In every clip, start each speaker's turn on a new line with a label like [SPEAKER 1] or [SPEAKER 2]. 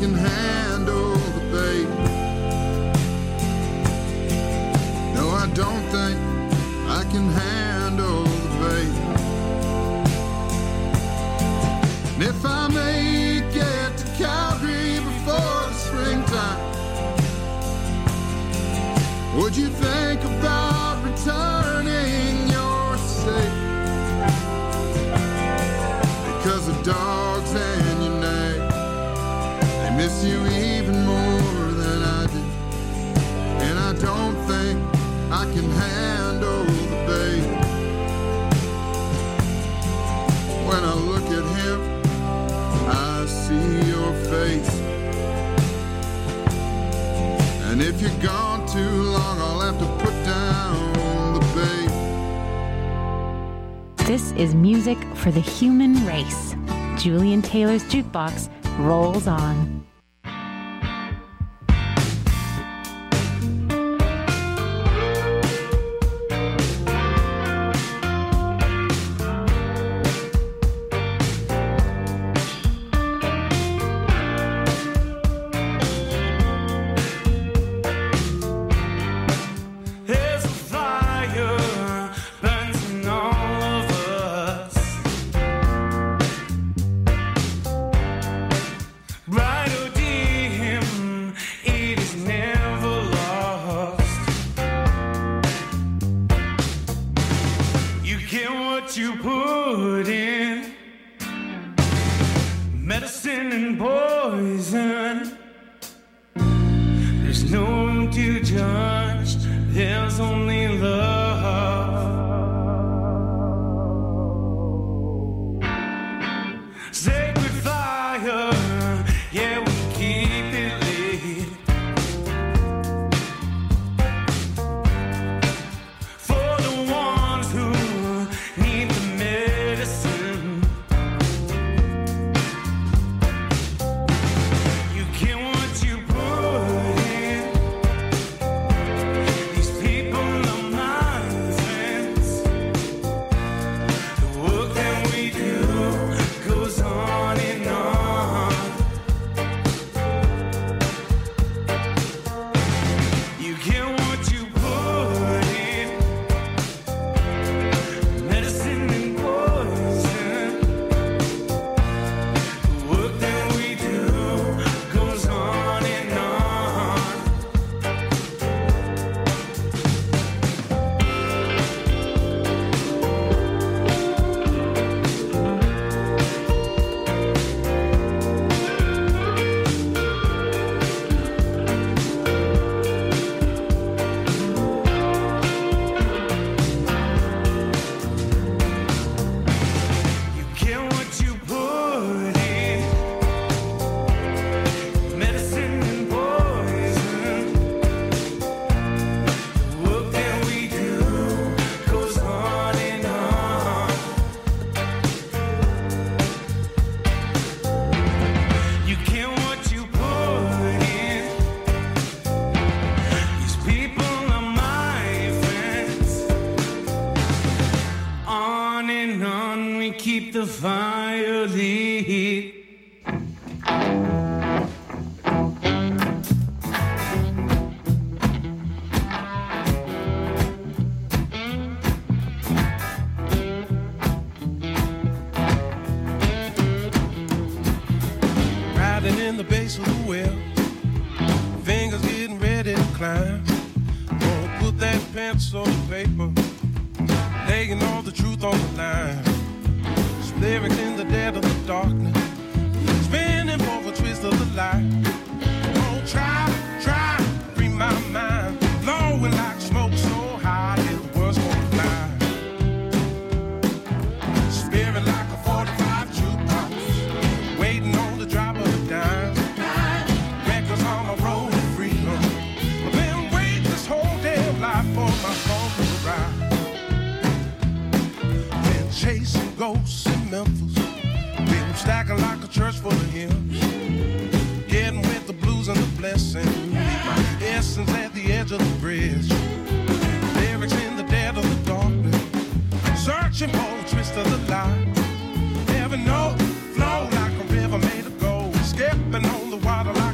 [SPEAKER 1] can handle the bait. No, I don't think I can handle the bait. And if I make it to Calgary before the springtime, would you think about returning your safe? Because the dogs and your name, they miss you even more than I do. And I don't think I can handle the bait. When I look at him, I see your face. And if you're gone too long, I'll have to put down the bait.
[SPEAKER 2] This is music for the human race. Julian Taylor's Jukebox rolls on.
[SPEAKER 3] Searching for a twist of the line. Never know, flow like a river made of gold. Skipping on the water line.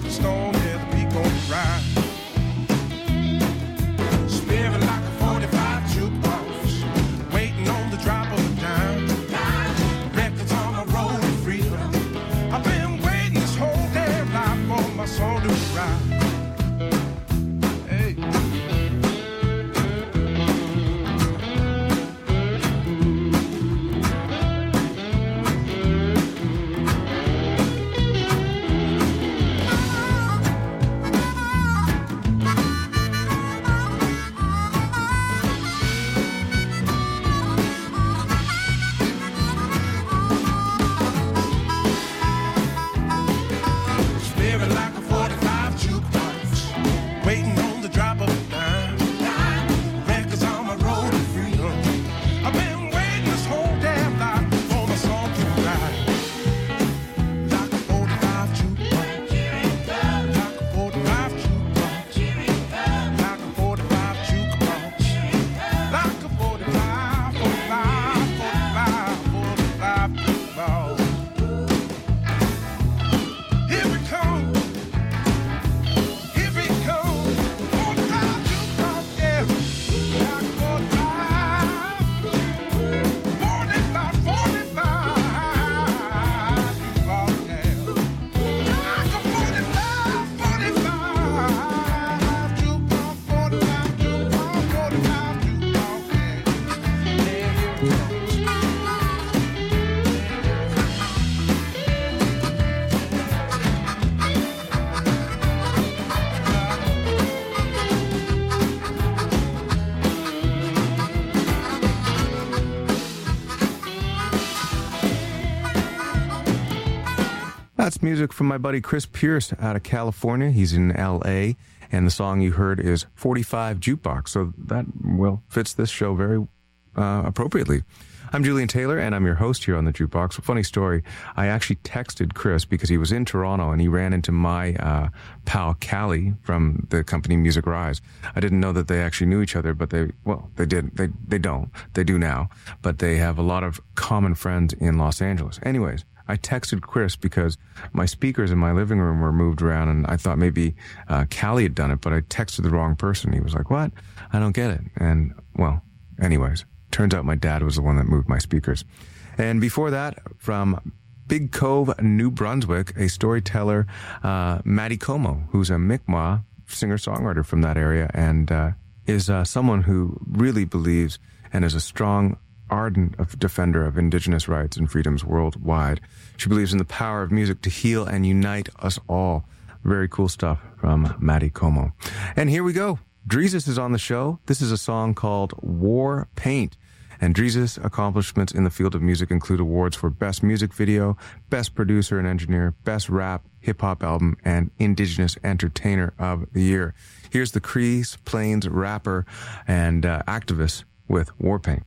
[SPEAKER 4] music from my buddy Chris Pierce out of California. He's in L.A., and the song you heard is 45 Jukebox, so that, well, fits this show very appropriately. I'm Julian Taylor, and I'm your host here on the Jukebox. A funny story, I actually texted Chris because he was in Toronto, and he ran into my pal Callie from the company Music Rise. I didn't know that they actually knew each other, but they did. They don't. They do now, but they have a lot of common friends in Los Angeles. Anyways, I texted Chris because my speakers in my living room were moved around, and I thought maybe Callie had done it, but I texted the wrong person. He was like, "What? I don't get it." And, well, anyways, turns out my dad was the one that moved my speakers. And before that, from Big Cove, New Brunswick, a storyteller, Maddie Como, who's a Mi'kmaq singer-songwriter from that area, and is someone who really believes and is a strong, ardent defender of Indigenous rights and freedoms worldwide. She believes in the power of music to heal and unite us all. Very cool stuff from Maddie Como. And here we go. Dreezus is on the show. This is a song called War Paint. And Dreezus' accomplishments in the field of music include awards for Best Music Video, Best Producer and Engineer, Best Rap, Hip-Hop Album, and Indigenous Entertainer of the Year. Here's the Crees Plains rapper and activist with War Paint.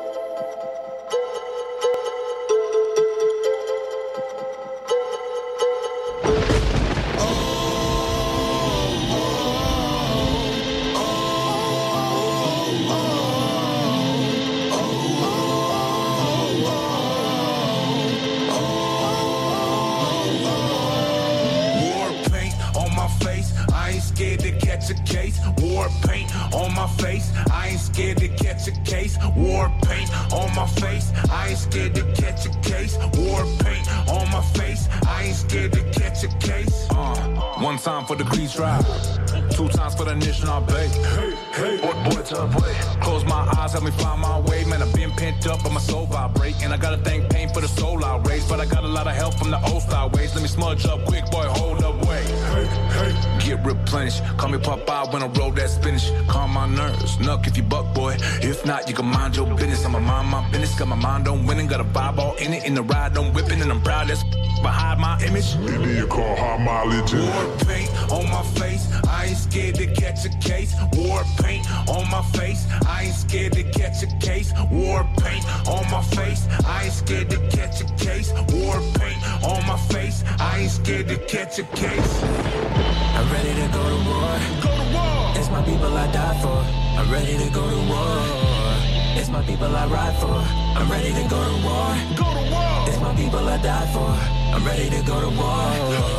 [SPEAKER 3] War paint on my face, I ain't scared to catch a case. War paint on my face, I ain't scared to catch a case. War paint on my face, I ain't scared to catch a case. One time for the Crease Drive, 2 times for the National Bay. Hey, boy, to play. Close my eyes, help me find my way. Man, I've been pent up, but my soul vibrate. And I gotta thank pain for the soul I raised. But I got a lot of help from the old style ways. Let me smudge up quick, boy, hold up, wait. Get replenished, call me Popeye when I roll that spinach. Calm my nerves, nuck if you buck, boy. If not, you can mind your business. I'ma mind my business, got my mind on winning. Got a vibe all in it, in the ride I'm whipping. And I'm proud that's behind my image.
[SPEAKER 5] Maybe you call high mileage.
[SPEAKER 3] War paint on my face, I ain't scared to catch a case. War paint on my face, I ain't scared to catch a case. War paint on my face, I ain't scared to catch a case. War paint on my face, I ain't scared to catch a case.
[SPEAKER 6] I'm ready to go to war.
[SPEAKER 3] Go to war.
[SPEAKER 6] It's my people I die for. I'm ready to go to war. It's my people I ride for. I'm ready to go to war.
[SPEAKER 3] Go to war.
[SPEAKER 6] It's my people I die for. I'm ready to go to war.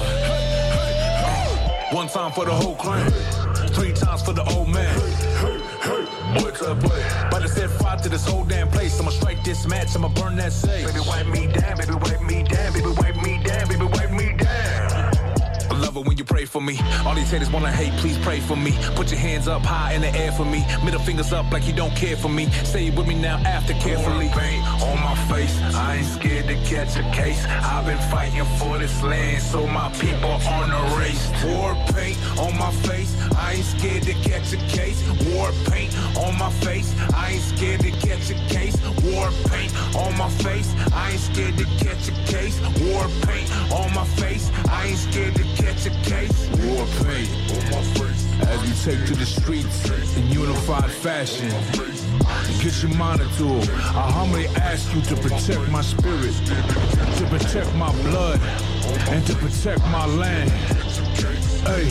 [SPEAKER 3] One time for the whole clan, 3 times for the old man. Boy, to play. But I set fire to this whole damn place. I'ma strike this match, I'ma burn that sage. Baby, wipe me down, baby, wipe me down, baby, wipe me down, baby, wipe me down. I love it when you pray for me. All these haters wanna hate, please pray for me. Put your hands up high in the air for me. Middle fingers up like you don't care for me. Say it with me now after carefully. Paint on my face, I ain't scared to catch a case. I've been fighting for this land, so my people on the race. War paint on my face, I ain't scared to catch a case. War paint on my face, I ain't scared to catch a case. War paint on my face, I ain't scared to catch a case. War paint on my face, I ain't scared to catch a case. War paint on my face. As we take to the streets in unified fashion, get your monitor. I humbly ask you to protect my spirit, to protect my blood, and to protect my land. Hey.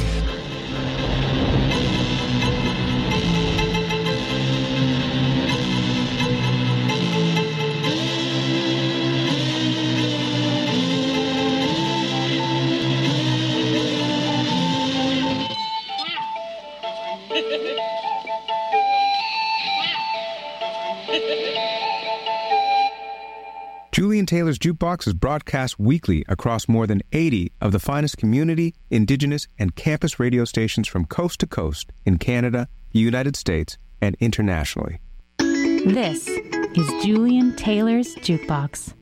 [SPEAKER 7] Julian Taylor's Jukebox is broadcast weekly across more than 80 of the finest community, Indigenous, and campus radio stations from coast to coast in Canada, the United States, and internationally.
[SPEAKER 2] This is Julian Taylor's Jukebox.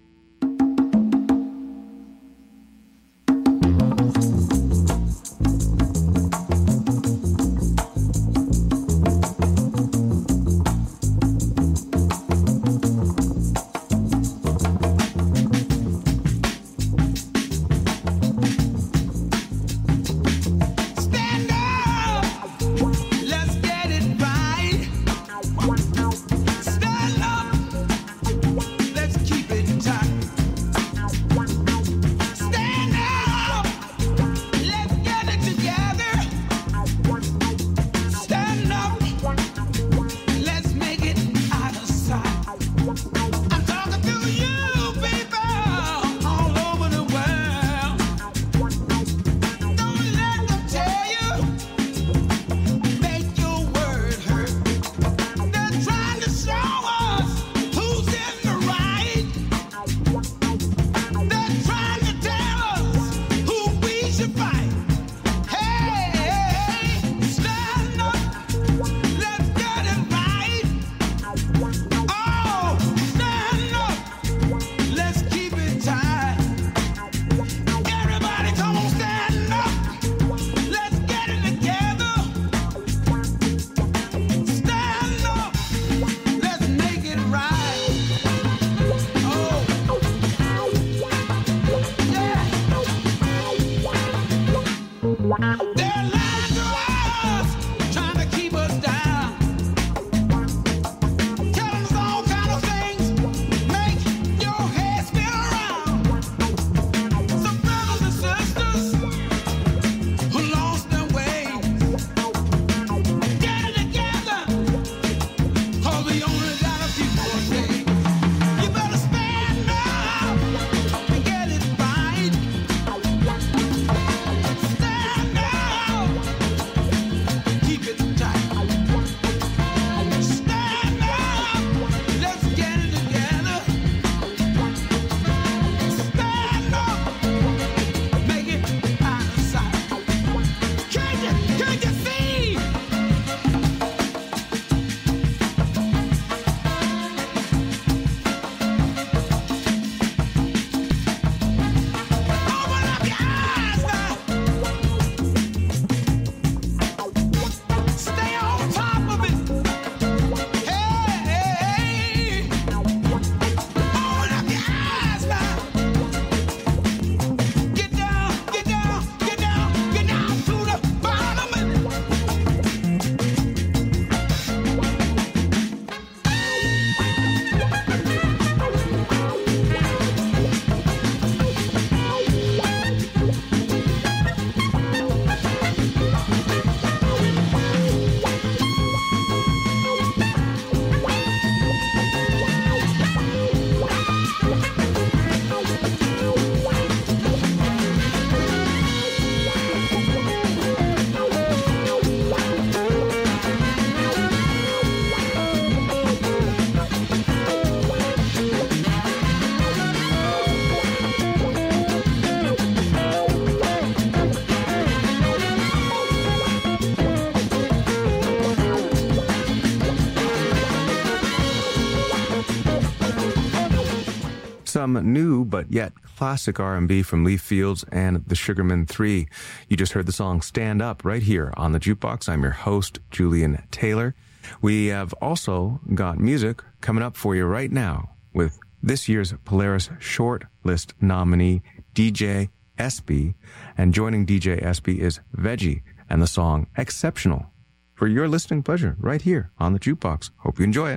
[SPEAKER 4] Some new but yet classic R&B from Leaf Fields and the Sugarmen 3. You just heard the song Stand Up right here on the Jukebox. I'm your host, Julian Taylor. We have also got music coming up for you right now with this year's Polaris Short List nominee, DJ Espy. And joining DJ Espy is Veggie and the song Exceptional. For your listening pleasure right here on the Jukebox. Hope you enjoy it.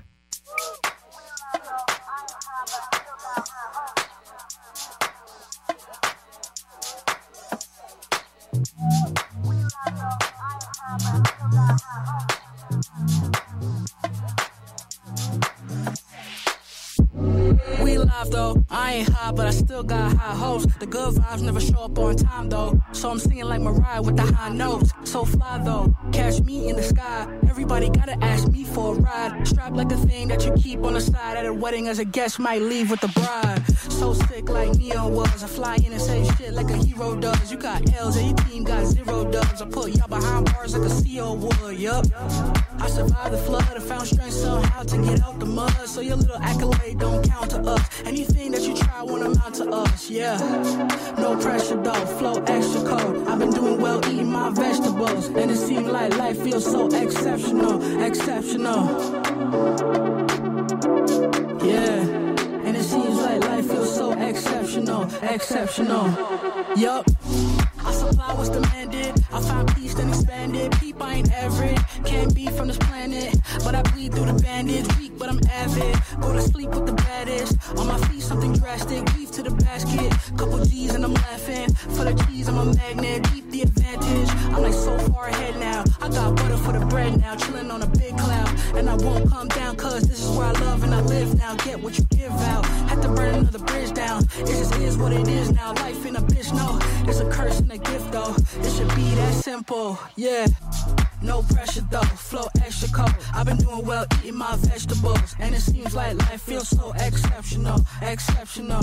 [SPEAKER 8] We live though, I ain't high, but I still got high hopes. The good vibes never show up on time though, so I'm singing like Mariah with the high notes. So fly though, catch me in the sky. Everybody gotta ask me for a ride. Strapped like a thing that you keep on the side at a wedding as a guest might leave with the bride. So sick like Neo was, I fly in and say shit like a hero does. You got L's and your team got 0 dubs. I put y'all behind bars like a CO would, yup. I survived the flood, I found strength somehow to get out the mud. So your little accolade don't count to us. Anything that you try won't amount to us, yeah. No pressure though, flow extra cold. I've been doing well eating my vegetables, and it seems like life feels so exceptional, exceptional. Yeah, and it seems like life feels so exceptional, exceptional. Yup. I supply what's demanded. I find peace then expand it. Peep, I ain't average. Can't be from this planet, but I bleed through the bandage. Weak, but I'm avid. Go to sleep with the baddest. On my feet, something drastic. Weave to the basket. Couple G's and I'm laughing. For the cheese, I'm a magnet. Keep the advantage. I'm like so far ahead now. I got butter for the bread now. Chilling on a big cloud. And I won't come down, cause this is where I love and I live now. Get what you give out. Had to burn another bridge down. It just is what it is now. Life in a bitch, no. It's a curse and a gift though. It should be that simple, yeah. No pressure though, flow extra cold. I've been doing well eating my vegetables, and it seems like life feels so exceptional, exceptional.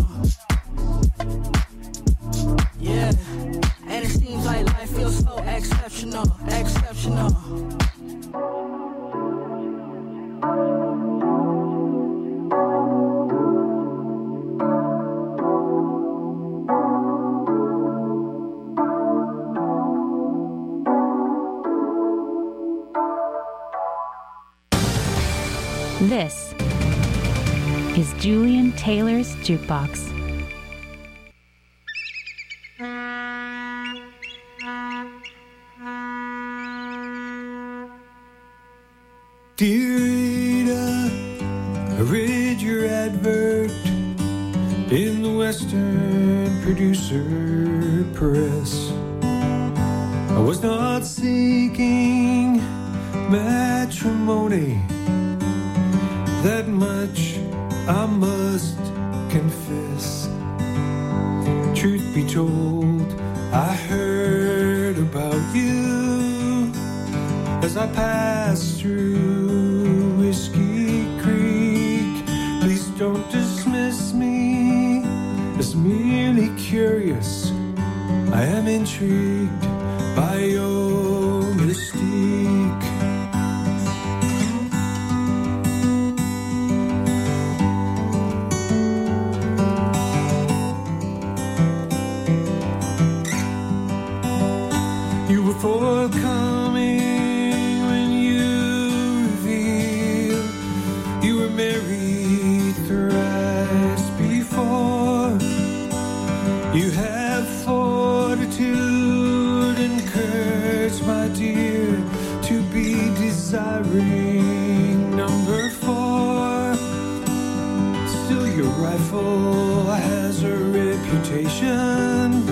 [SPEAKER 8] Yeah, and it seems like life feels so exceptional, exceptional.
[SPEAKER 2] This is Julian Taylor's Jukebox.
[SPEAKER 9] Dear Ada, I read your advert in the Western Producer Press. I was not seeking matrimony, that much I must confess. Truth be told, I heard about you as I passed through Whiskey Creek. Please don't dismiss me as merely curious. I am intrigued by your mystique. You were forthcoming when you revealed you were married thrice before. You have fortitude and courage, my dear, to be desiring number 4. Still your rifle has a reputation.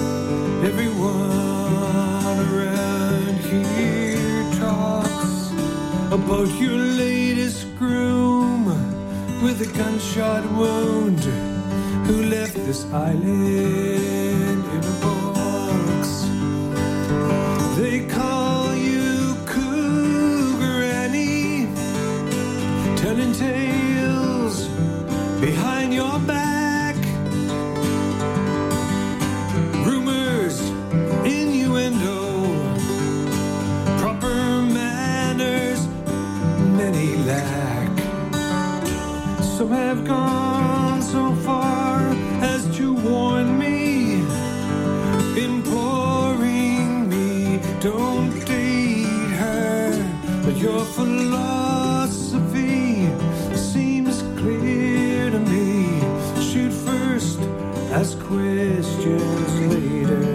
[SPEAKER 9] Everyone around here talks about your latest groom with a gunshot wound who left this island in a box. They call you Cougar Annie, telling tales behind your back. Rumors, innuendo, proper manners, many lack. Some have gone so far as to warn me, imploring me, don't date her. But your philosophy seems clear to me. Shoot first, ask questions later.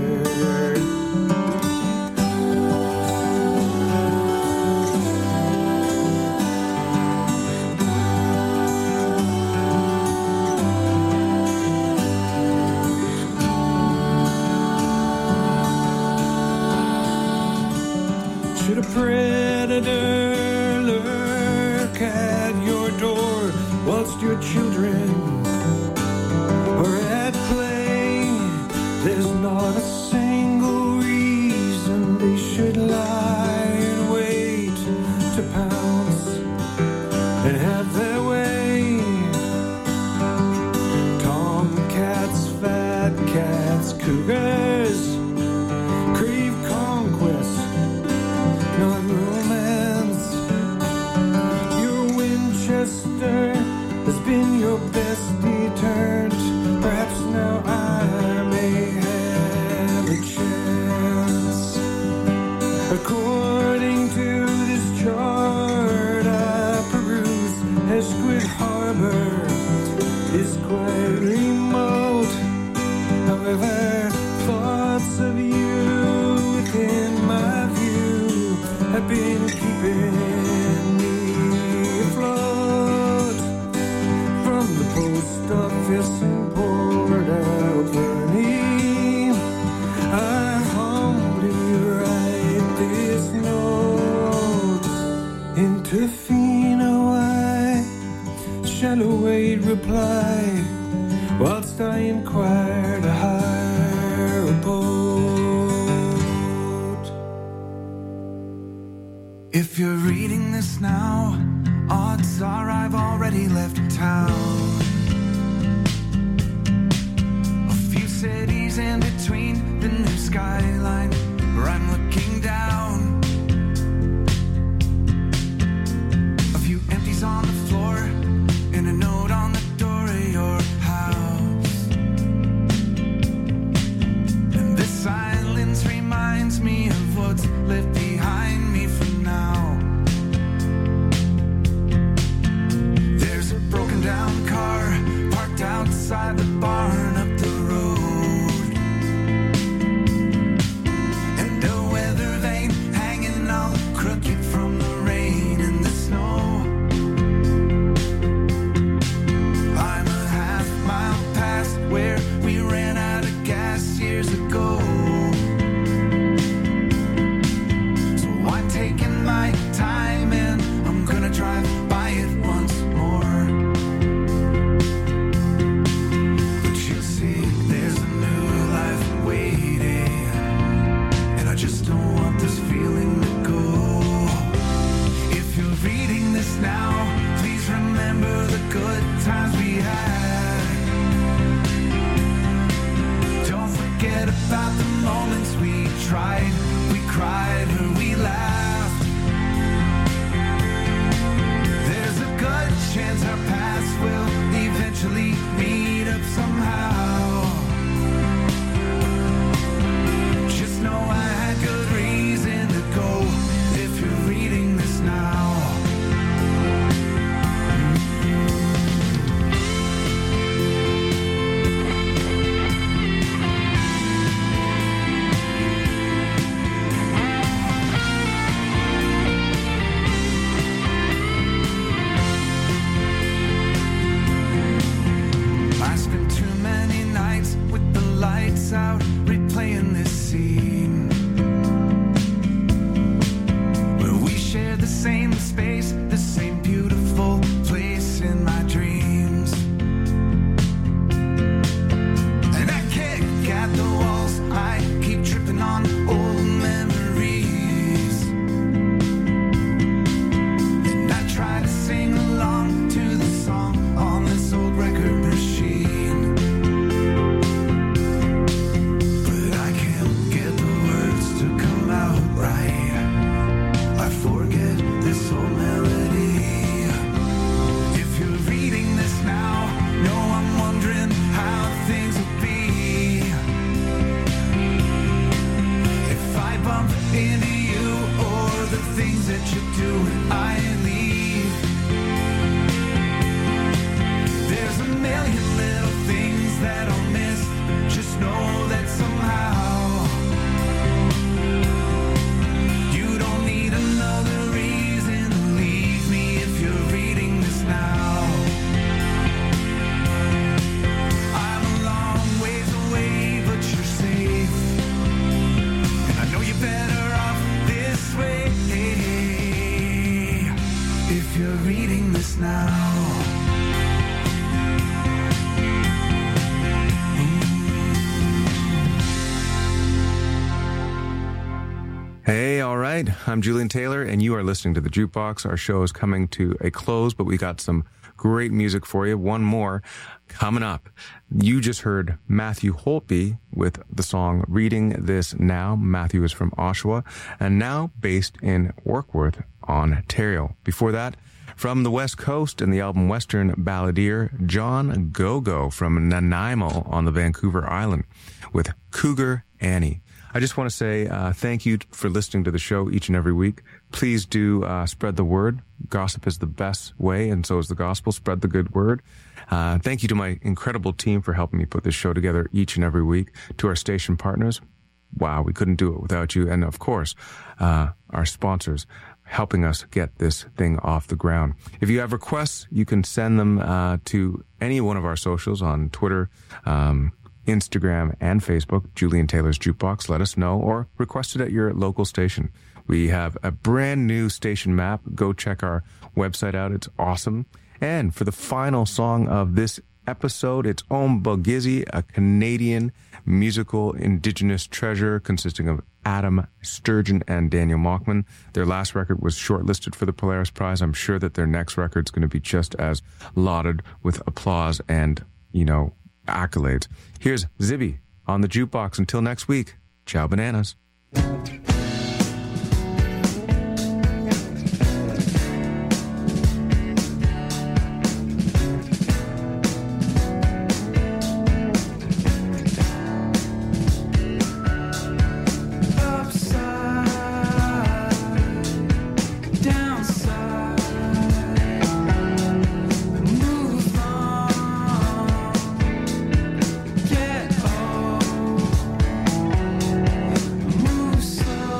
[SPEAKER 9] Should a predator lurk at your door whilst your children are at play? There's not a single reason they should lie in wait to pounce and have their way. Tomcats, fat cats, cougars crave conquest, not romance. Your Winchester has been your best deterrent. Perhaps now I may have a chance. According to this chart I peruse, Esquid Harbor is quite remote. However, thoughts of you within my view have been keeping me afloat. From the post office in Port Alberni, I humbly write this note. Into Fino I shall await reply, whilst I inquire to hire a boat.
[SPEAKER 10] If you're reading this now, odds are I've already left town. A few cities in between the new skyline where I'm looking down. A few empties on the floor and a note on the door of your house. And this silence reminds me of what's left behind me for now. There's a broken down car parked outside the barn up the road, and the weather cried or we laughed. There's a good chance our paths will eventually meet up somehow. Just know I had good reason to go if you're reading this now. Out replaying this scene where we share the same space, the same beautiful place in my dreams. And I kick at the walls, I keep tripping on old memories, and I try to sing along to the song on this old record machine. Into you or the things that you do when I leave. There's a million little things that I'll miss. Just know that somehow you don't need another reason to leave me if you're reading this now. I'm a long ways away, but you're safe, and I know you better way if you're reading this now.
[SPEAKER 4] Hey, all right. I'm Julian Taylor, and you are listening to The Jukebox. Our show is coming to a close, but we got some great music for you. One more coming up. You just heard Matthew Holtby with the song Reading This Now. Matthew is from Oshawa and now based in Warkworth, Ontario. Before that, from the West Coast and the album Western Balladeer, John Gogo from Nanaimo on the Vancouver Island with Cougar Annie. I just want to say thank you for listening to the show each and every week. Please do spread the word. Gossip is the best way, and so is the gospel. Spread the good word. Thank you to my incredible team for helping me put this show together each and every week. To our station partners, wow, we couldn't do it without you. And of course, our sponsors helping us get this thing off the ground. If you have requests, you can send them to any one of our socials on Twitter, Instagram, and Facebook, Julian Taylor's Jukebox. Let us know, or request it at your local station. We have a brand new station map. Go check our website out. It's awesome. And for the final song of this episode, it's Ombogizzy, a Canadian musical indigenous treasure consisting of Adam Sturgeon and Daniel Mockman. Their last record was shortlisted for the Polaris Prize. I'm sure that their next record's going to be just as lauded with applause and, accolades. Here's Zibby on the Jukebox. Until next week, ciao bananas.
[SPEAKER 10] So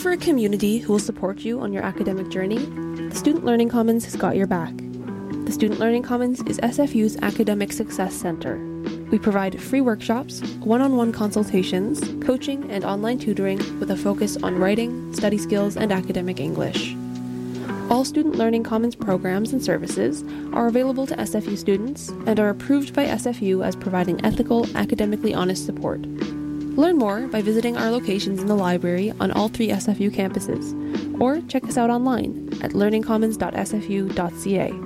[SPEAKER 11] for a community who will support you on your academic journey? The Student Learning Commons has got your back. The Student Learning Commons is SFU's Academic Success Center. We provide free workshops, one-on-one consultations, coaching, and online tutoring with a focus on writing, study skills, and academic English. All Student Learning Commons programs and services are available to SFU students and are approved by SFU as providing ethical, academically honest support. Learn more by visiting our locations in the library on all 3 SFU campuses, or check us out online at learningcommons.sfu.ca.